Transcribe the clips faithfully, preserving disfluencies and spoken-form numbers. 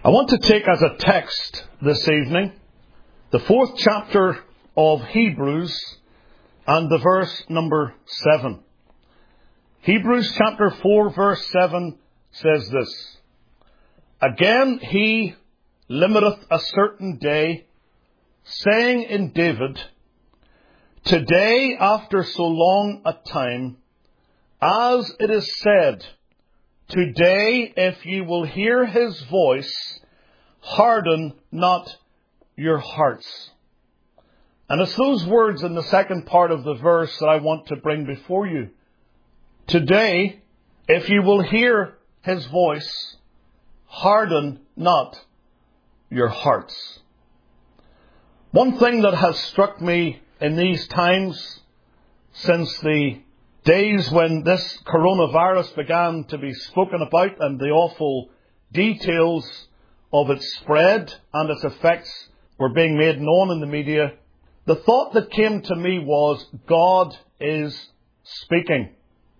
I want to take as a text this evening the fourth chapter of Hebrews and the verse number seven. Hebrews chapter four verse seven says this: Again he limiteth a certain day, saying in David, Today after so long a time, as it is said, Today if ye will hear his voice, harden not your hearts. And it's those words in the second part of the verse that I want to bring before you. Today, if you will hear his voice, harden not your hearts. One thing that has struck me in these times, since the days when this coronavirus began to be spoken about and the awful details of its spread and its effects were being made known in the media, the thought that came to me was, God is speaking.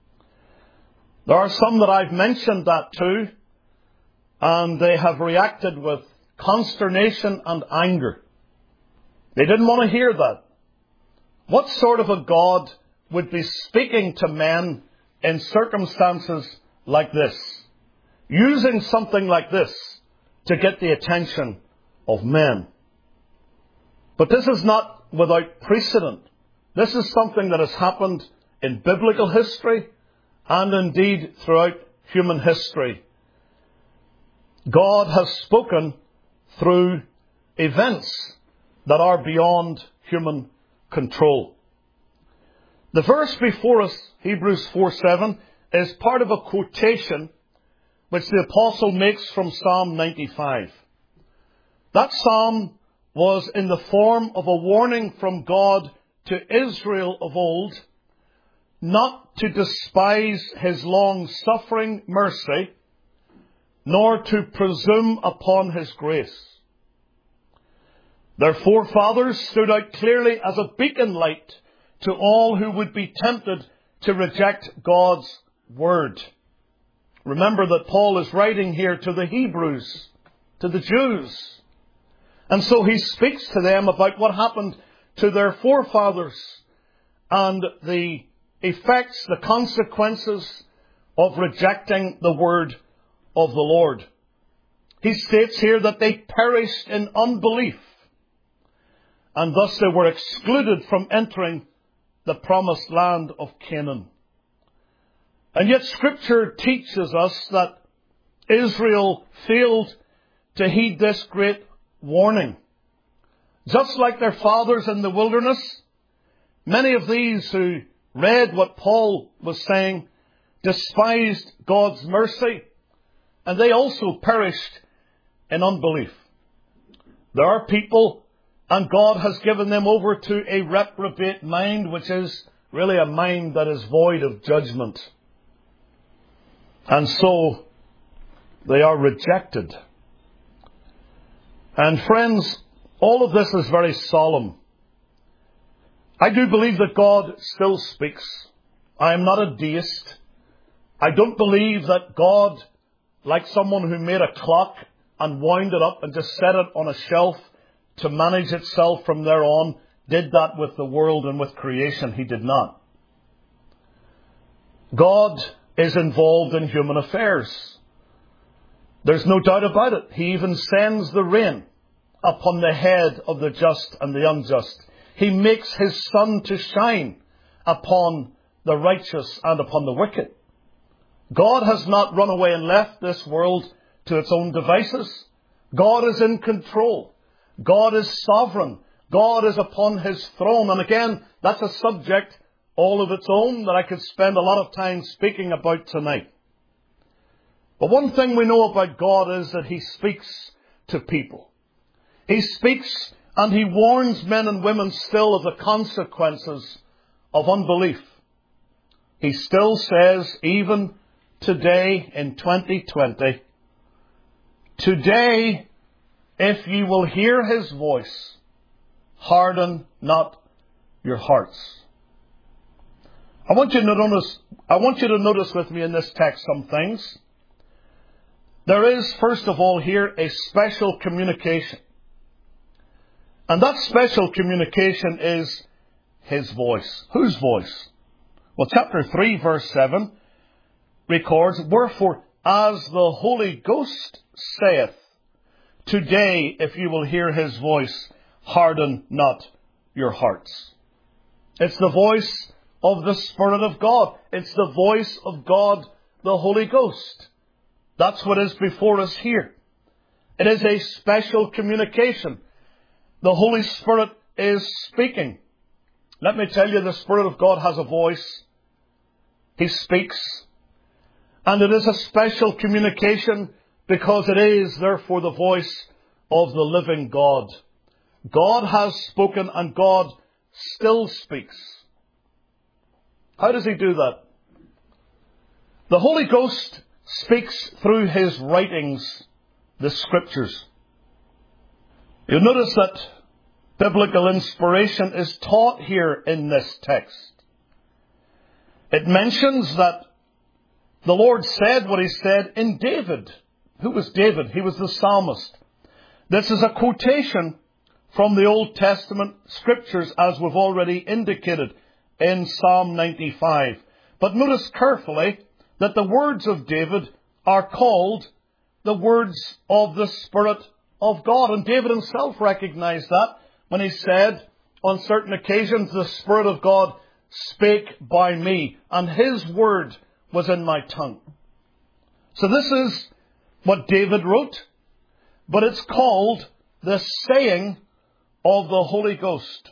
There are some that I've mentioned that to, and they have reacted with consternation and anger. They didn't want to hear that. What sort of a God would be speaking to men in circumstances like this, using something like this to get the attention of men? But this is not without precedent. This is something that has happened in biblical history and indeed throughout human history. God has spoken through events that are beyond human control. The verse before us, Hebrews four seven, is part of a quotation which the apostle makes from Psalm ninety-five. That psalm was in the form of a warning from God to Israel of old not to despise his long-suffering mercy, nor to presume upon his grace. Their forefathers stood out clearly as a beacon light to all who would be tempted to reject God's word. Remember that Paul is writing here to the Hebrews, to the Jews. And so he speaks to them about what happened to their forefathers and the effects, the consequences of rejecting the word of the Lord. He states here that they perished in unbelief, and thus they were excluded from entering the promised land of Canaan. And yet Scripture teaches us that Israel failed to heed this great warning. Just like their fathers in the wilderness, many of these who read what Paul was saying despised God's mercy, and they also perished in unbelief. There are people, and God has given them over to a reprobate mind, which is really a mind that is void of judgment. And so they are rejected. And friends, all of this is very solemn. I do believe that God still speaks. I am not a deist. I don't believe that God, like someone who made a clock and wound it up and just set it on a shelf to manage itself from there on, did that with the world and with creation. He did not. God is involved in human affairs. There's no doubt about it. He even sends the rain upon the head of the just and the unjust. He makes his sun to shine upon the righteous and upon the wicked. God has not run away and left this world to its own devices. God is in control. God is sovereign. God is upon his throne. And again, that's a subject all of its own that I could spend a lot of time speaking about tonight. But one thing we know about God is that he speaks to people. He speaks and he warns men and women still of the consequences of unbelief. He still says, even today in twenty twenty, Today, if ye will hear his voice, harden not your hearts. I want you to notice, I want you to notice with me in this text some things. there is, first of all, here a special communication. And that special communication is his voice. Whose voice? Well, chapter three, verse seven records, "Wherefore, as the Holy Ghost saith, today, if you will hear his voice, harden not your hearts." It's the voice of the Spirit of God. It's the voice of God, the Holy Ghost. That's what is before us here. It is a special communication. The Holy Spirit is speaking. Let me tell you, the Spirit of God has a voice. He speaks. And it is a special communication because it is, therefore, the voice of the living God. God has spoken and God still speaks. How does he do that? The Holy Ghost speaks through his writings, the Scriptures. You'll notice that biblical inspiration is taught here in this text. It mentions that the Lord said what he said in David. Who was David? He was the psalmist. This is a quotation from the Old Testament Scriptures, as we've already indicated in Psalm ninety-five. But notice carefully that the words of David are called the words of the Spirit of God. And David himself recognized that when he said, on certain occasions, the Spirit of God spake by me, and his word was in my tongue. So this is what David wrote, but it's called the saying of the Holy Ghost.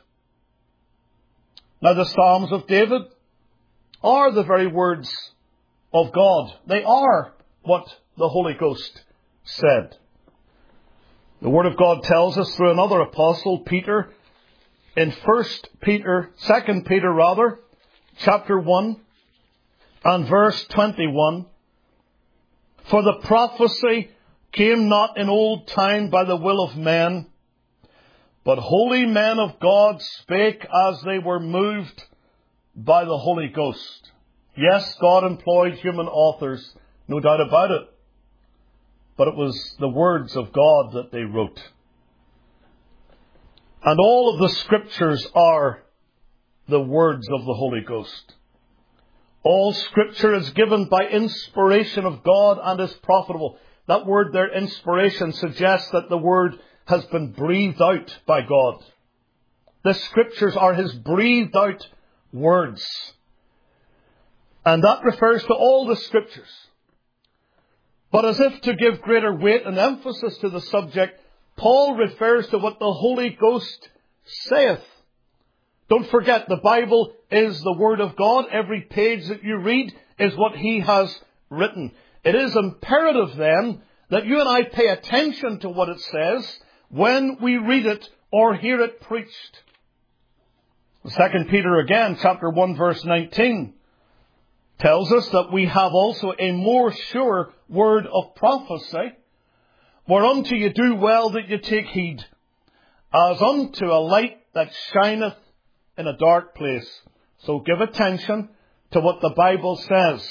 Now, the Psalms of David are the very words of God. They are what the Holy Ghost said. The Word of God tells us through another apostle, Peter, in First Peter, Second Peter rather, chapter one and verse twenty-one, "For the prophecy came not in old time by the will of men, but holy men of God spake as they were moved by the Holy Ghost." Yes, God employed human authors, no doubt about it. But it was the words of God that they wrote. And all of the Scriptures are the words of the Holy Ghost. All Scripture is given by inspiration of God and is profitable. That word there, inspiration, suggests that the Word has been breathed out by God. The Scriptures are his breathed out words. And that refers to all the Scriptures. But as if to give greater weight and emphasis to the subject, Paul refers to what the Holy Ghost saith. Don't forget, the Bible is the Word of God. Every page that you read is what he has written. It is imperative then that you and I pay attention to what it says when we read it or hear it preached. Second Peter again, chapter one, verse nineteen, tells us that we have also a more sure word of prophecy, whereunto you do well that you take heed, as unto a light that shineth in a dark place. So give attention to what the Bible says.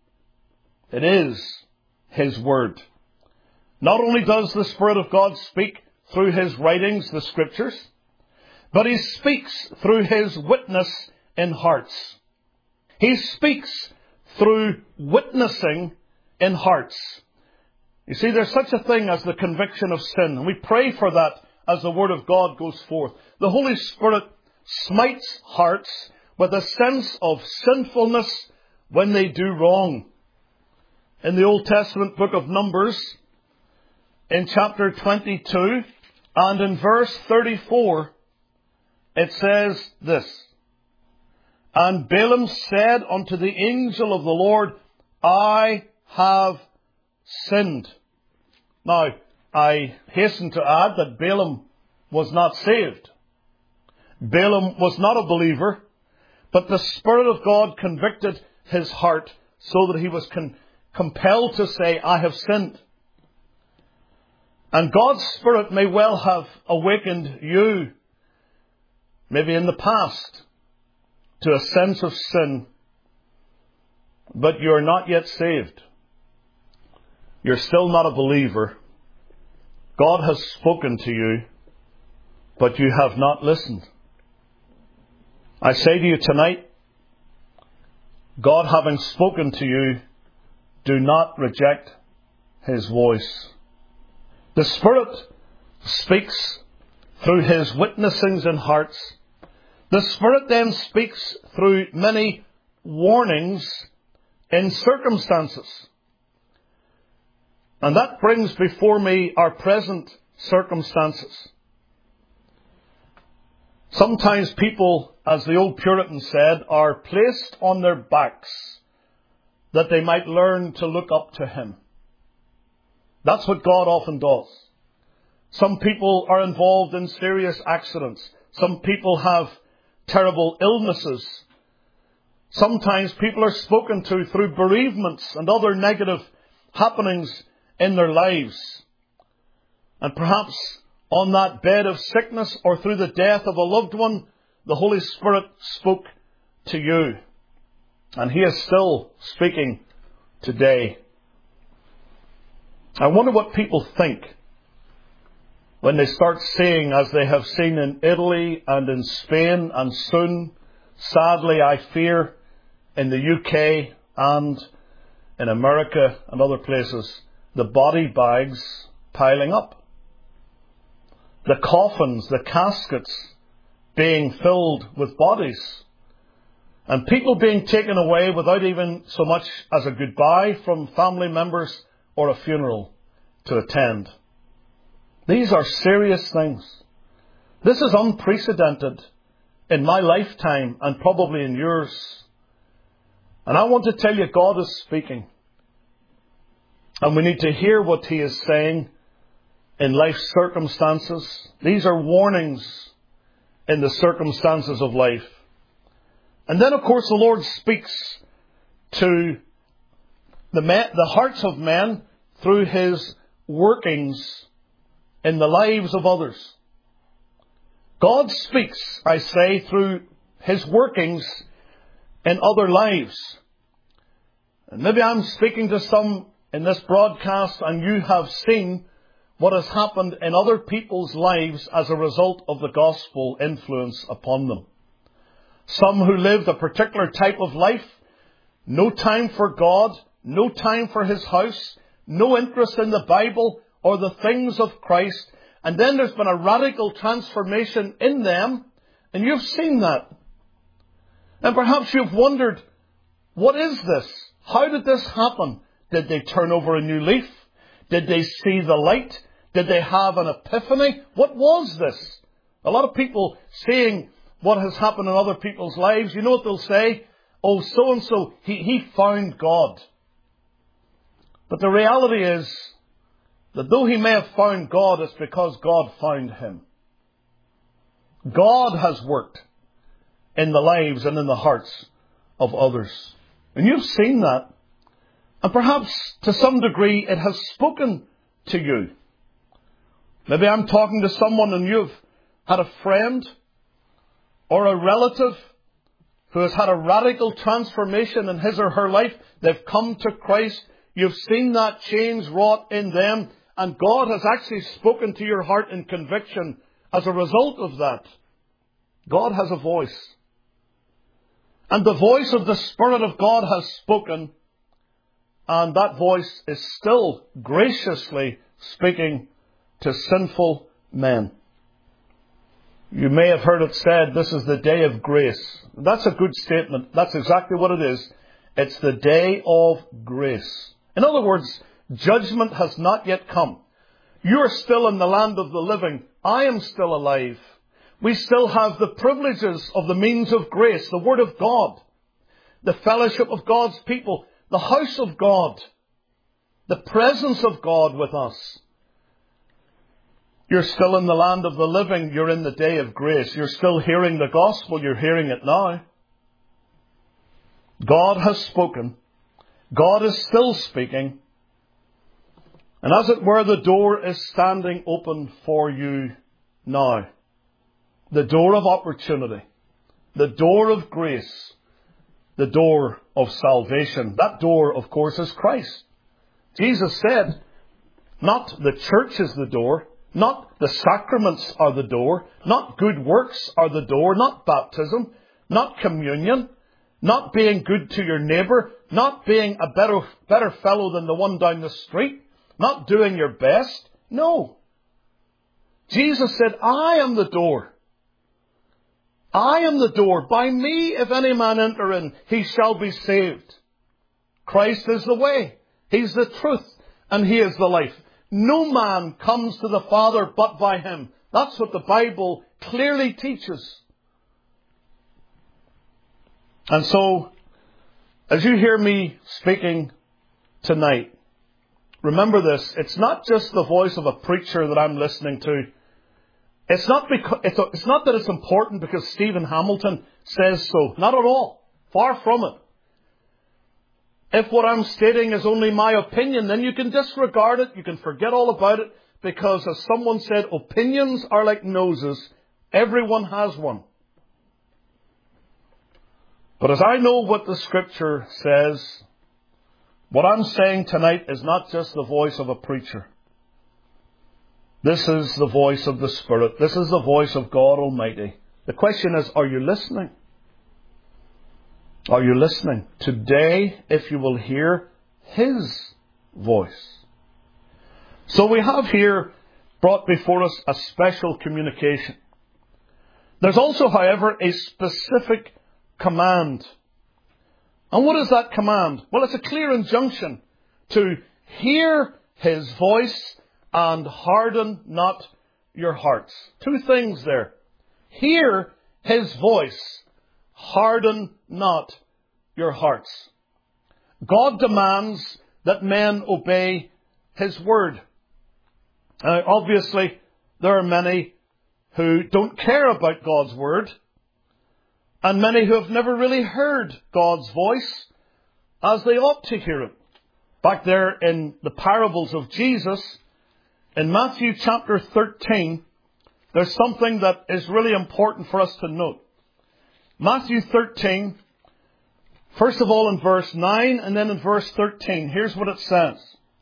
It is his word. Not only does the Spirit of God speak through his writings, the Scriptures, but he speaks through his witness in hearts. He speaks through witnessing in hearts. You see, there's such a thing as the conviction of sin, and we pray for that as the Word of God goes forth. The Holy Spirit smites hearts with a sense of sinfulness when they do wrong. In the Old Testament book of Numbers, in chapter twenty-two and in verse thirty-four, it says this, "And Balaam said unto the angel of the Lord, I have sinned." Now, I hasten to add that Balaam was not saved. Balaam was not a believer, but the Spirit of God convicted his heart so that he was con- compelled to say, I have sinned. And God's Spirit may well have awakened you, maybe in the past, to a sense of sin, but you are not yet saved. you're still not a believer. God has spoken to you, but you have not listened. I say to you tonight, God having spoken to you, do not reject His voice. The Spirit speaks through His witnessings in hearts. The Spirit then speaks through many warnings in circumstances. And that brings before me our present circumstances. Sometimes people, as the old Puritan said, are placed on their backs that they might learn to look up to Him. That's what God often does. Some people are involved in serious accidents. Some people have terrible illnesses. Sometimes people are spoken to through bereavements and other negative happenings in their lives. And perhaps on that bed of sickness or through the death of a loved one, the Holy Spirit spoke to you. And He is still speaking today. I wonder what people think when they start seeing, as they have seen in Italy and in Spain and soon, sadly, I fear, in the U K and in America and other places, the body bags piling up. The coffins, the caskets being filled with bodies. And people being taken away without even so much as a goodbye from family members or a funeral to attend. These are serious things. This is unprecedented in my lifetime and probably in yours. And I want to tell you, God is speaking. And we need to hear what He is saying in life's circumstances. These are warnings in the circumstances of life. And then, of course, the Lord speaks to the, men, the hearts of men through His workings in the lives of others. God speaks, I say, through His workings in other lives. And maybe I'm speaking to some in this broadcast and you have seen what has happened in other people's lives as a result of the gospel influence upon them. Some who lived a particular type of life, no time for God, no time for His house, no interest in the Bible or the things of Christ. And then there's been a radical transformation in them, and you've seen that. And perhaps you've wondered, what is this? How did this happen? Did they turn over a new leaf? Did they see the light? Did they have an epiphany? What was this? A lot of people seeing what has happened in other people's lives, you know what they'll say? Oh, so-and-so, he, he found God. But the reality is that though he may have found God, it's because God found him. God has worked in the lives and in the hearts of others. And you've seen that. And perhaps to some degree it has spoken to you. Maybe I'm talking to someone and you've had a friend or a relative who has had a radical transformation in his or her life. They've come to Christ. You've seen that change wrought in them. And God has actually spoken to your heart in conviction as a result of that. God has a voice. And the voice of the Spirit of God has spoken. And that voice is still graciously speaking to sinful men. You may have heard it said, this is the day of grace. That's a good statement. That's exactly what it is. It's the day of grace. In other words, judgment has not yet come. You are still in the land of the living. I am still alive. We still have the privileges of the means of grace, the Word of God, the fellowship of God's people, the house of God, the presence of God with us. You're still in the land of the living. You're in the day of grace. You're still hearing the gospel. You're hearing it now. God has spoken. God is still speaking. And as it were, the door is standing open for you now. The door of opportunity. The door of grace. The door of salvation. That door, of course, is Christ. Jesus said, not the church is the door, not the sacraments are the door, not good works are the door, not baptism, not communion, not being good to your neighbour, not being a better, better fellow than the one down the street, not doing your best. No. Jesus said, I am the door. I am the door. By me, if any man enter in, he shall be saved. Christ is the way. He's the truth. And he is the life. No man comes to the Father but by him. That's what the Bible clearly teaches. And so, as you hear me speaking tonight, remember this. It's not just the voice of a preacher that I'm listening to. It's not because, it's, a, it's not that it's important because Stephen Hamilton says so. Not at all. Far from it. If what I'm stating is only my opinion, then you can disregard it. You can forget all about it. Because as someone said, opinions are like noses. Everyone has one. But as I know what the Scripture says, what I'm saying tonight is not just the voice of a preacher. This is the voice of the Spirit. This is the voice of God Almighty. The question is, are you listening? Are you listening? Today, if you will hear His voice. So we have here brought before us a special communication. There's also, however, a specific command. And what is that command? Well, it's a clear injunction to hear His voice and harden not your hearts. Two things there. Hear His voice. Harden not your hearts. God demands that men obey His word. Now, obviously, there are many who don't care about God's word, and many who have never really heard God's voice as they ought to hear it. Back there in the parables of Jesus, in Matthew chapter thirteen, there's something that is really important for us to note. Matthew thirteen, first of all in verse nine and then in verse thirteen, here's what it says.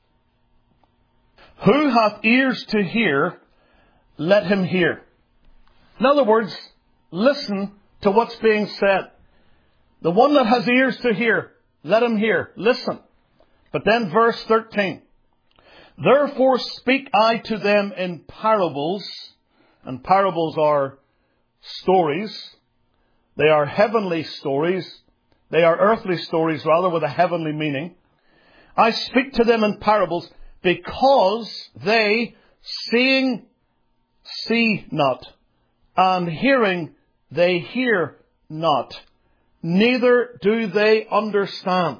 Who hath ears to hear, let him hear. In other words, listen to what's being said. The one that has ears to hear, let him hear. Listen. But then verse thirteen. Therefore speak I to them in parables. And parables are stories. They are heavenly stories. They are earthly stories, rather, with a heavenly meaning. I speak to them in parables because they, seeing, see not, and hearing, they hear not, neither do they understand.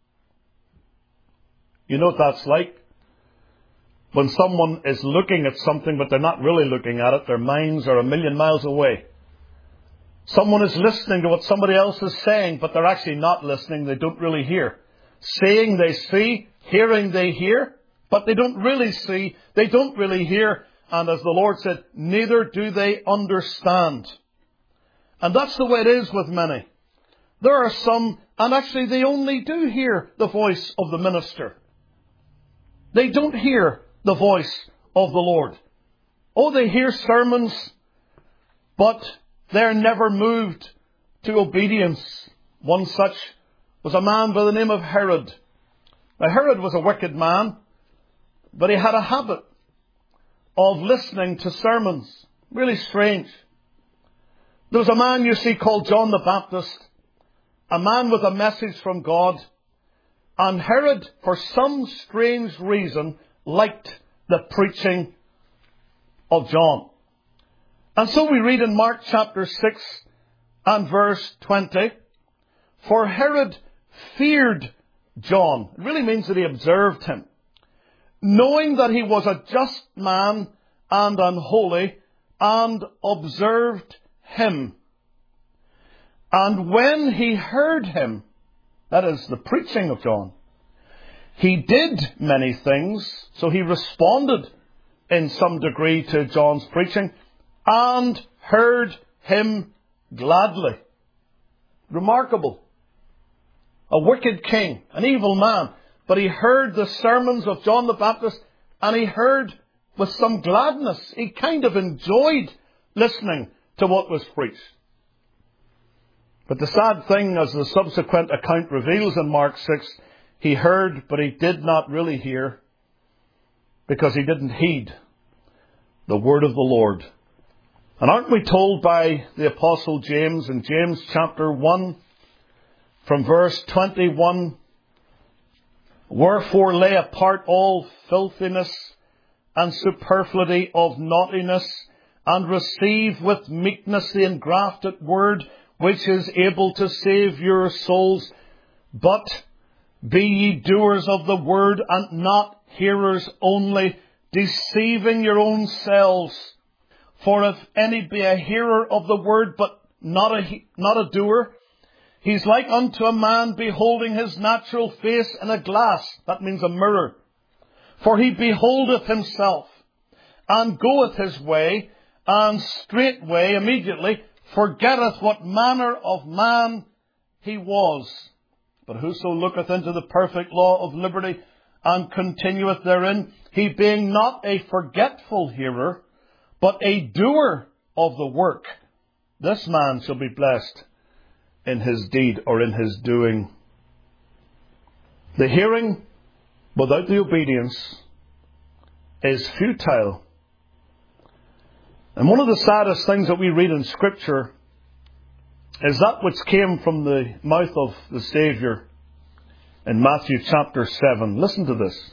You know what that's like? When someone is looking at something, but they're not really looking at it, their minds are a million miles away. Someone is listening to what somebody else is saying, but they're actually not listening. They don't really hear. Seeing, they see. Hearing, they hear. But they don't really see. They don't really hear. And as the Lord said, neither do they understand. And that's the way it is with many. There are some, and actually they only do hear the voice of the minister. They don't hear the voice of the Lord. Oh, they hear sermons, but they're never moved to obedience. One such was a man by the name of Herod. Now, Herod was a wicked man, but he had a habit of listening to sermons. Really strange. There was a man, you see, called John the Baptist, a man with a message from God. And Herod, for some strange reason, liked the preaching of John. And so we read in Mark chapter six and verse twenty, for Herod feared John. It really means that he observed him, knowing that he was a just man and unholy, and observed him. And when he heard him, that is the preaching of John, he did many things. So he responded in some degree to John's preaching and heard him gladly. Remarkable. A wicked king, an evil man, but he heard the sermons of John the Baptist, and he heard with some gladness. He kind of enjoyed listening to what was preached. But the sad thing, as the subsequent account reveals in Mark six, he heard, but he did not really hear, because he didn't heed the word of the Lord. And aren't we told by the Apostle James in James chapter one, from verse twenty-one, wherefore lay apart all filthiness and superfluity of naughtiness, and receive with meekness the engrafted word, which is able to save your souls. But be ye doers of the word, and not hearers only, deceiving your own selves. For if any be a hearer of the word, but not a, not a doer, he's like unto a man beholding his natural face in a glass. That means a mirror. For he beholdeth himself, and goeth his way, and straightway, immediately, forgetteth what manner of man he was. But whoso looketh into the perfect law of liberty, and continueth therein, he being not a forgetful hearer, but a doer of the work, this man shall be blessed in his deed, or in his doing. The hearing without the obedience is futile. And one of the saddest things that we read in Scripture is that which came from the mouth of the Saviour in Matthew chapter seven. Listen to this.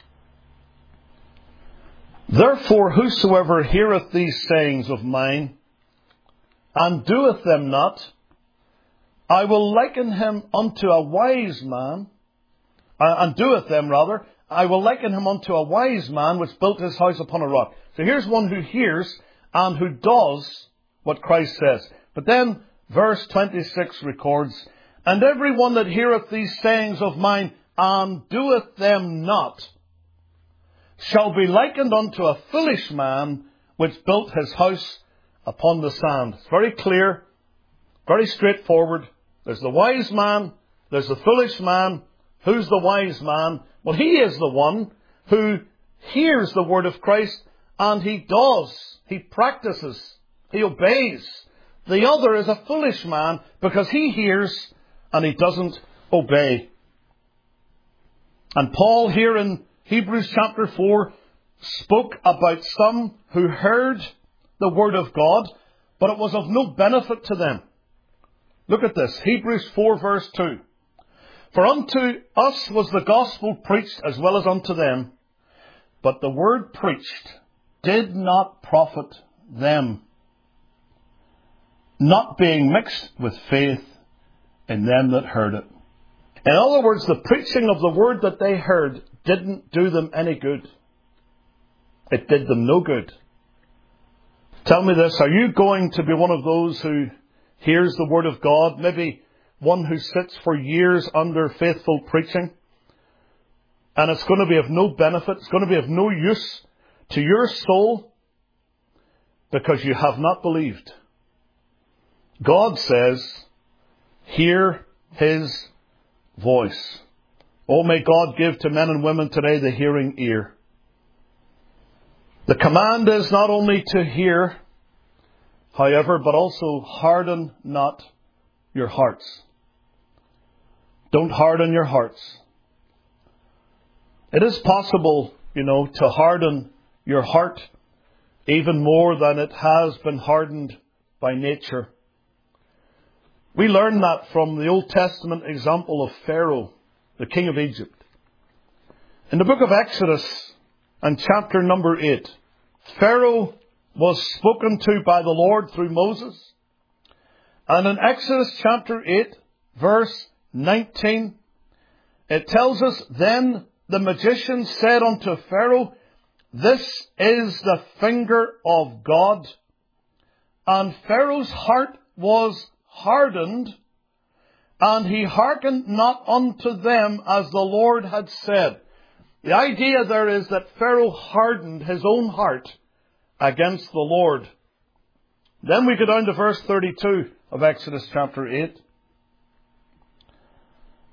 Therefore whosoever heareth these sayings of mine, and doeth them not, I will liken him unto a wise man, uh, and doeth them rather, I will liken him unto a wise man which built his house upon a rock. So here's one who hears and who does what Christ says. But then verse twenty-six records, and every one that heareth these sayings of mine, and doeth them not, shall be likened unto a foolish man which built his house upon the sand. It's very clear, very straightforward. There's the wise man, there's the foolish man. Who's the wise man? Well, he is the one who hears the word of Christ, and he does, he practices, he obeys. The other is a foolish man, because he hears and he doesn't obey. And Paul here in Hebrews chapter four spoke about some who heard the word of God, but it was of no benefit to them. Look at this, Hebrews four verse two. For unto us was the gospel preached as well as unto them, but the word preached did not profit them, not being mixed with faith in them that heard it. In other words, the preaching of the word that they heard didn't do them any good. It did them no good. Tell me this, are you going to be one of those who hears the word of God, maybe one who sits for years under faithful preaching, and it's going to be of no benefit, it's going to be of no use to your soul because you have not believed? God says, hear his voice. Oh, may God give to men and women today the hearing ear. The command is not only to hear, however, but also harden not your hearts. Don't harden your hearts. It is possible, you know, to harden your heart even more than it has been hardened by nature. We learn that from the Old Testament example of Pharaoh, the king of Egypt. In the book of Exodus and chapter number eight, Pharaoh was spoken to by the Lord through Moses. And in Exodus chapter eight, verse nineteen, it tells us, then the magician said unto Pharaoh, this is the finger of God. And Pharaoh's heart was hardened, and he hearkened not unto them as the Lord had said. The idea there is that Pharaoh hardened his own heart against the Lord. Then we go down to verse thirty-two of Exodus chapter eight.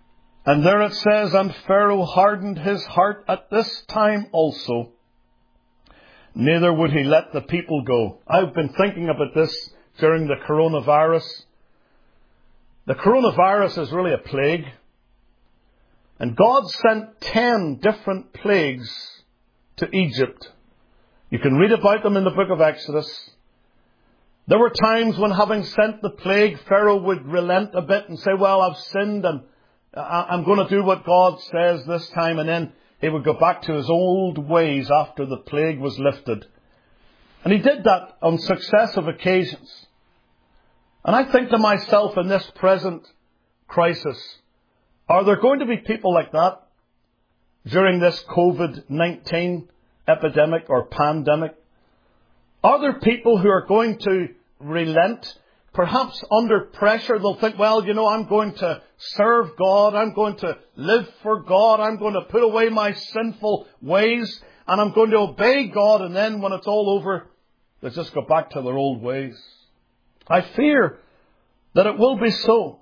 And there it says, and Pharaoh hardened his heart at this time also. Neither would he let the people go. I've been thinking about this during the coronavirus. The coronavirus is really a plague. And God sent ten different plagues to Egypt. You can read about them in the book of Exodus. There were times when, having sent the plague, Pharaoh would relent a bit and say, well, I've sinned and I'm going to do what God says this time. And then he would go back to his old ways after the plague was lifted. And he did that on successive occasions. And I think to myself, in this present crisis, are there going to be people like that during this covid nineteen epidemic or pandemic? Are there people who are going to relent? Perhaps under pressure they'll think, well, you know, I'm going to serve God. I'm going to live for God. I'm going to put away my sinful ways and I'm going to obey God. And then when it's all over, they'll just go back to their old ways. I fear that it will be so.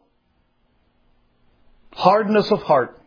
Hardness of heart.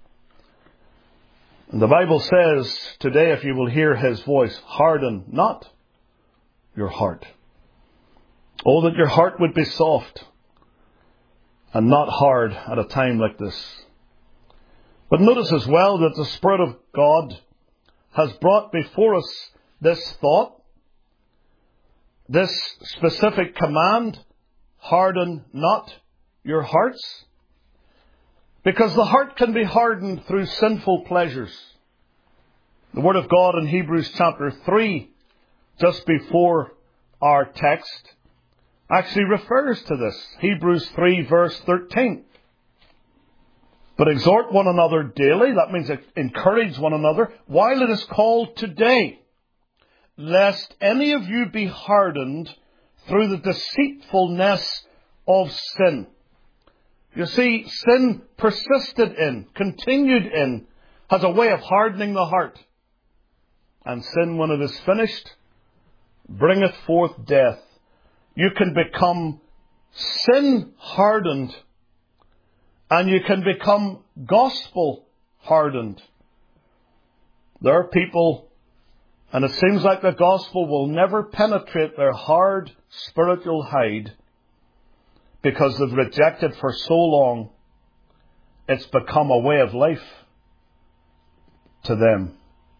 And the Bible says today, if you will hear his voice, harden not your heart. Oh, that your heart would be soft and not hard at a time like this. But notice as well that the Spirit of God has brought before us this thought, this specific command, harden not your hearts. Because the heart can be hardened through sinful pleasures. The Word of God in Hebrews chapter three, just before our text, actually refers to this. Hebrews three verse thirteen. But exhort one another daily, that means encourage one another, while it is called today, lest any of you be hardened through the deceitfulness of sin. You see, sin persisted in, continued in, has a way of hardening the heart. And sin, when it is finished, bringeth forth death. You can become sin-hardened, and you can become gospel-hardened. There are people, and it seems like the gospel will never penetrate their hard spiritual hide, because they've rejected for so long, it's become a way of life to them.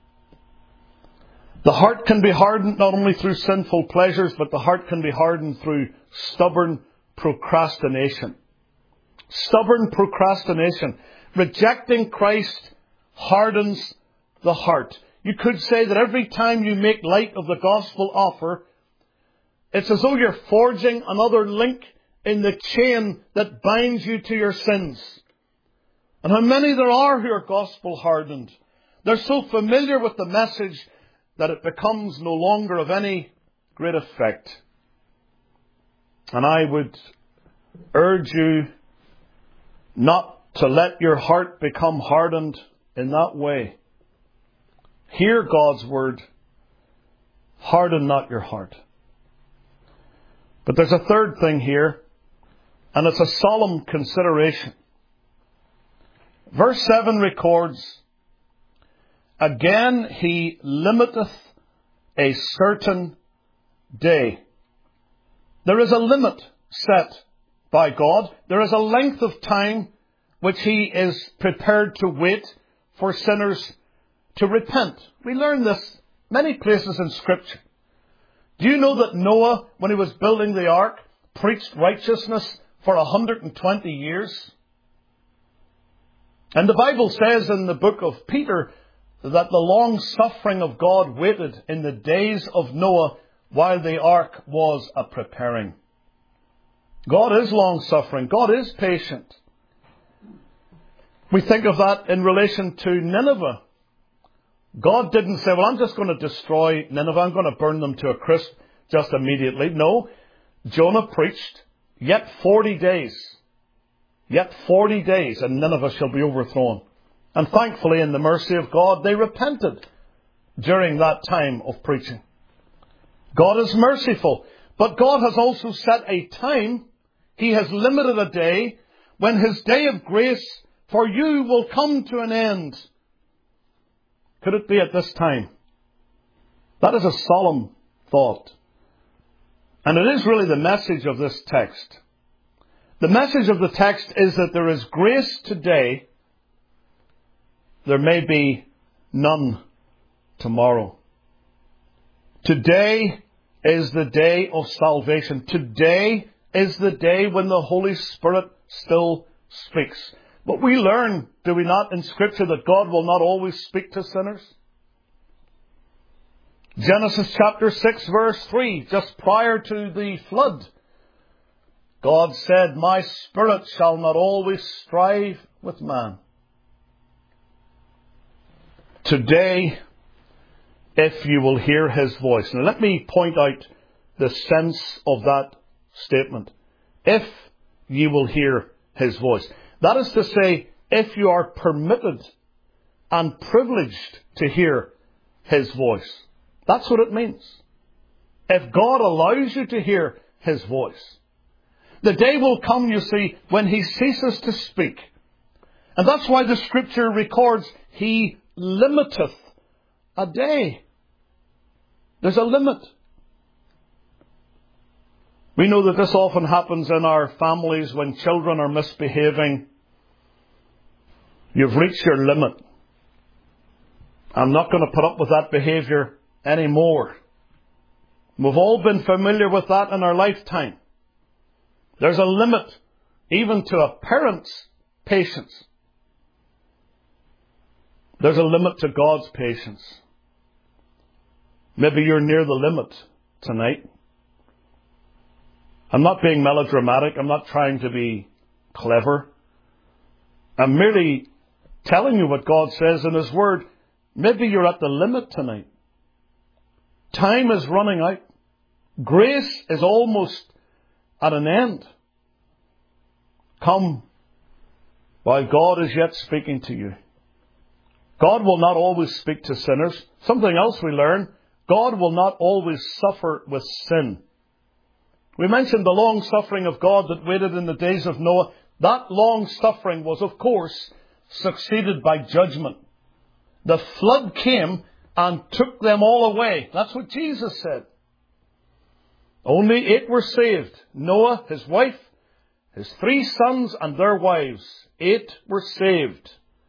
The heart can be hardened not only through sinful pleasures, but the heart can be hardened through stubborn procrastination. Stubborn procrastination. Rejecting Christ hardens the heart. You could say that every time you make light of the gospel offer, it's as though you're forging another link in the chain that binds you to your sins. And how many there are who are gospel hardened. They're so familiar with the message that it becomes no longer of any great effect. And I would urge you not to let your heart become hardened in that way. Hear God's word. Harden not your heart. But there's a third thing here, and it's a solemn consideration. Verse seven records, again he limiteth a certain day. There is a limit set by God. There is a length of time which he is prepared to wait for sinners to repent. We learn this many places in Scripture. Do you know that Noah, when he was building the ark, preached righteousness for one hundred twenty years? And the Bible says in the book of Peter that the long suffering of God waited in the days of Noah while the ark was a preparing. God is long suffering. God is patient. We think of that in relation to Nineveh. God didn't say, well, I'm just going to destroy Nineveh. I'm going to burn them to a crisp just immediately. No, Jonah preached, yet forty days. Yet forty days and Nineveh shall be overthrown. And thankfully, in the mercy of God, they repented during that time of preaching. God is merciful. But God has also set a time. He has limited a day when his day of grace for you will come to an end. Could it be at this time? That is a solemn thought. And it is really the message of this text. The message of the text is that there is grace today. There may be none tomorrow. Today is the day of salvation. Today is the day when the Holy Spirit still speaks. But we learn, do we not, in Scripture that God will not always speak to sinners? Genesis chapter six verse three, just prior to the flood, God said, my spirit shall not always strive with man. Today, if you will hear his voice. Now let me point out the sense of that statement. If you will hear his voice. That is to say, if you are permitted and privileged to hear his voice. That's what it means. If God allows you to hear his voice. The day will come, you see, when he ceases to speak. And that's why the Scripture records, he limiteth a day. There's a limit. We know that this often happens in our families when children are misbehaving. You've reached your limit. I'm not going to put up with that behaviour anymore. We've all been familiar with that in our lifetime. There's a limit even to a parent's patience. There's a limit to God's patience. Maybe you're near the limit tonight. I'm not being melodramatic. I'm not trying to be clever. I'm merely telling you what God says in his word. Maybe you're at the limit tonight. Time is running out. Grace is almost at an end. Come while God is yet speaking to you. God will not always speak to sinners. Something else we learn, God will not always suffer with sin. We mentioned the long suffering of God that waited in the days of Noah. That long suffering was, of course, succeeded by judgment. The flood came and took them all away. That's what Jesus said. Only eight were saved. Noah, his wife, his three sons and their wives. Eight were saved.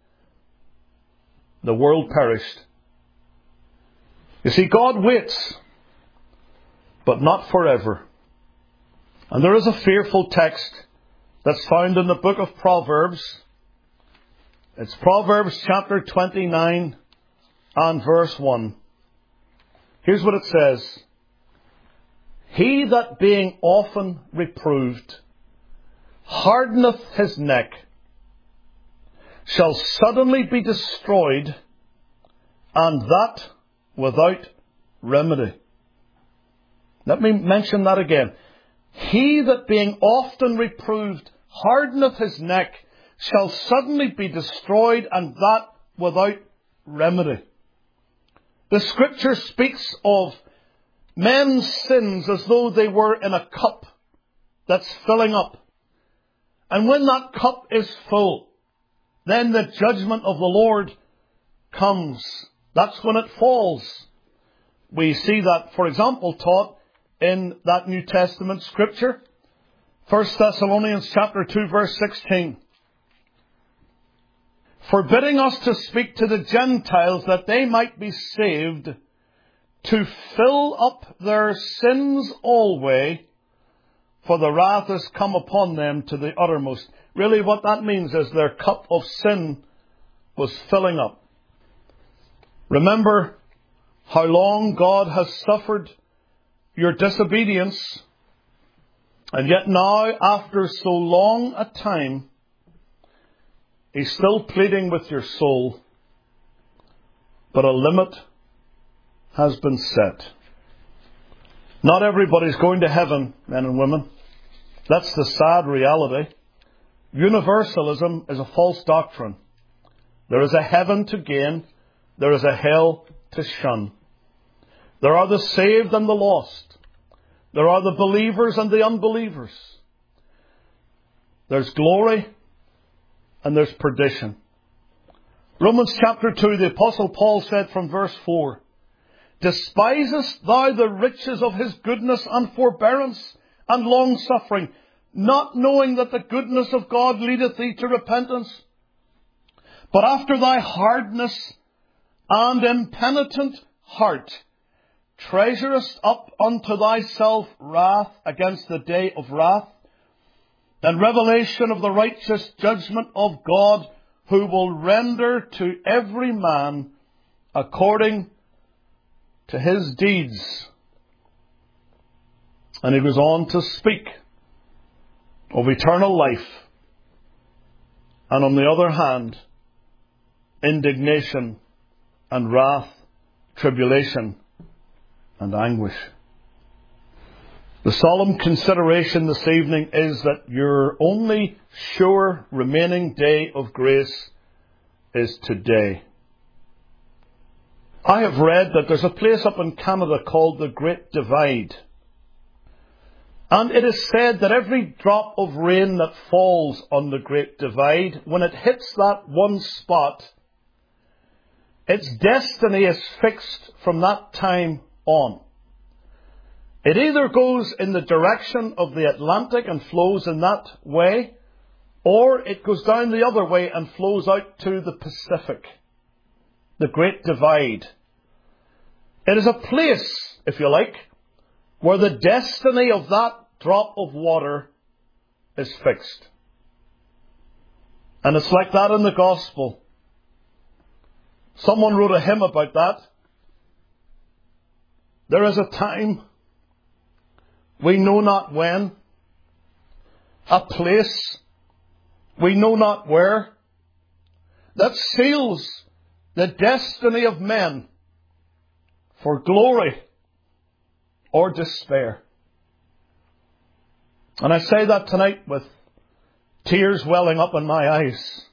The world perished. You see, God waits, but not forever. And there is a fearful text that's found in the book of Proverbs. It's Proverbs chapter twenty-nine and verse one. Here's what it says. He that being often reproved hardeneth his neck shall suddenly be destroyed, and that without remedy. Let me mention that again. He that being often reproved hardeneth his neck shall suddenly be destroyed, and that without remedy. The Scripture speaks of men's sins as though they were in a cup that's filling up. And when that cup is full, then the judgment of the Lord comes. That's when it falls. We see that, for example, taught in that New Testament Scripture. First Thessalonians chapter two verse sixteen. Forbidding us to speak to the Gentiles that they might be saved, to fill up their sins always, for the wrath is come upon them to the uttermost. Really what that means is their cup of sin was filling up. Remember how long God has suffered your disobedience, and yet now, after so long a time, he's still pleading with your soul, but a limit has been set. Not everybody's going to heaven, men and women. That's the sad reality. Universalism is a false doctrine. There is a heaven to gain. There is a hell to shun. There are the saved and the lost. There are the believers and the unbelievers. There's glory and there's perdition. Romans chapter two, the Apostle Paul said from verse four, "Despisest thou the riches of his goodness and forbearance and long-suffering, not knowing that the goodness of God leadeth thee to repentance? But after thy hardness and impenitent heart treasurest up unto thyself wrath against the day of wrath, and revelation of the righteous judgment of God, who will render to every man according to his deeds." And he goes on to speak of eternal life, and on the other hand, indignation and wrath, tribulation and anguish. The solemn consideration this evening is that your only sure remaining day of grace is today. I have read that there's a place up in Canada called the Great Divide. And it is said that every drop of rain that falls on the Great Divide, when it hits that one spot, its destiny is fixed from that time on. It either goes in the direction of the Atlantic and flows in that way, or it goes down the other way and flows out to the Pacific. The Great Divide. It is a place, if you like, where the destiny of that drop of water is fixed. And it's like that in the gospel. Someone wrote a hymn about that. There is a time, we know not when, a place, we know not where, that seals the destiny of men for glory or despair. And I say that tonight with tears welling up in my eyes.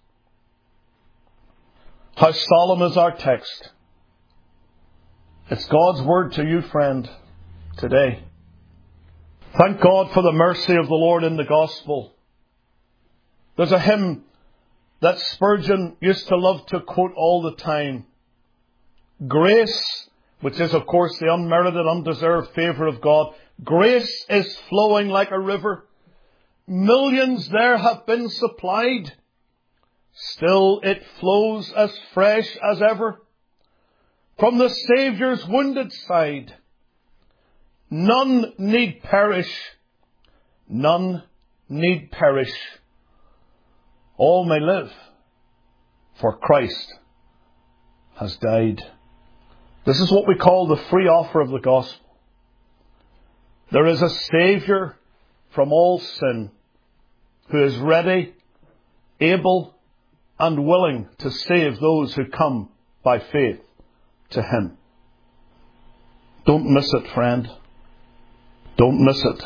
How solemn is our text. It's God's word to you, friend, today. Thank God for the mercy of the Lord in the gospel. There's a hymn that Spurgeon used to love to quote all the time. Grace, which is of course the unmerited, undeserved favour of God. Grace is flowing like a river. Millions there have been supplied. Still it flows as fresh as ever. From the Saviour's wounded side. None need perish. None need perish. All may live, for Christ has died. This is what we call the free offer of the gospel. There is a Saviour from all sin who is ready, able, and willing to save those who come by faith to Him. Don't miss it, friend. Don't miss it.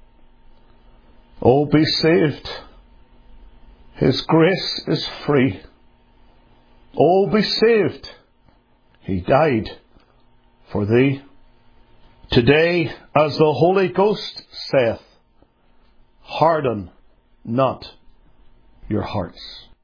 Oh, be saved. His grace is free. Oh, be saved. He died for thee. Today, as the Holy Ghost saith, harden not your hearts.